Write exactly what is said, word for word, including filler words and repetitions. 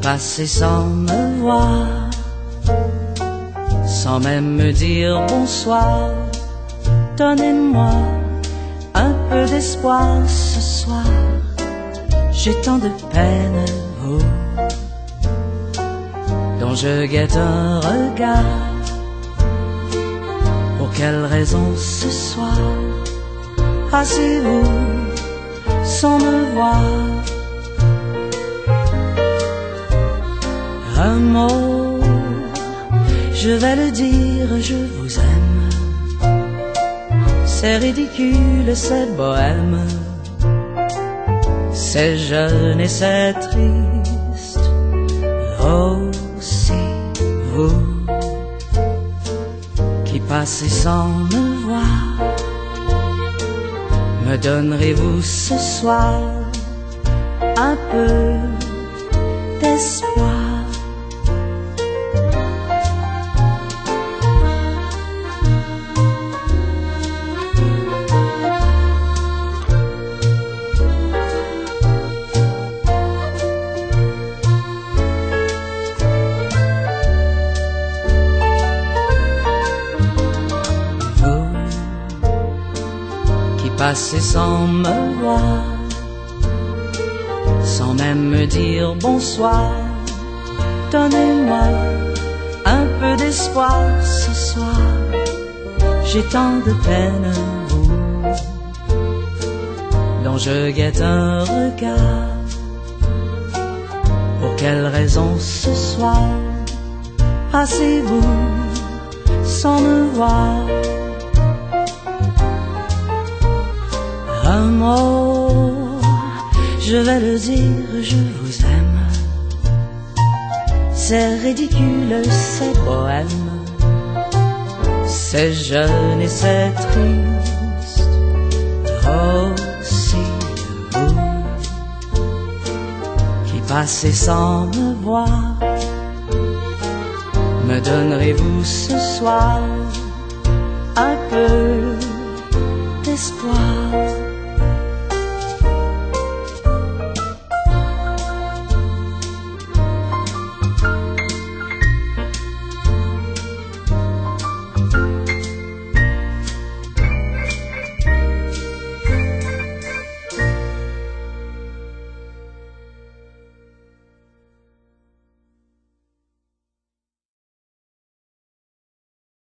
passez sans me voir, sans même me dire bonsoir. Donnez-moi un peu d'espoir ce soir, j'ai tant de peine, oh, dont je guette un regard. Pour quelle raison ce soir passez-vous sans me voir? Un mot, je vais le dire, je vous aime. C'est ridicule, c'est bohème, c'est jeune et c'est triste. Oh, si vous qui passez sans me voir, me donnerez-vous ce soir un peu d'espoir? Passez sans me voir, sans même me dire bonsoir. Donnez-moi un peu d'espoir ce soir, j'ai tant de peine, vous, dont je guette un regard. Pour quelle raison ce soir passez-vous sans me voir? Un mot, je vais le dire, je vous aime. C'est ridicule, c'est bohème, c'est jeune et c'est triste. Oh, si vous qui passez sans me voir, me donnerez-vous ce soir un peu d'espoir?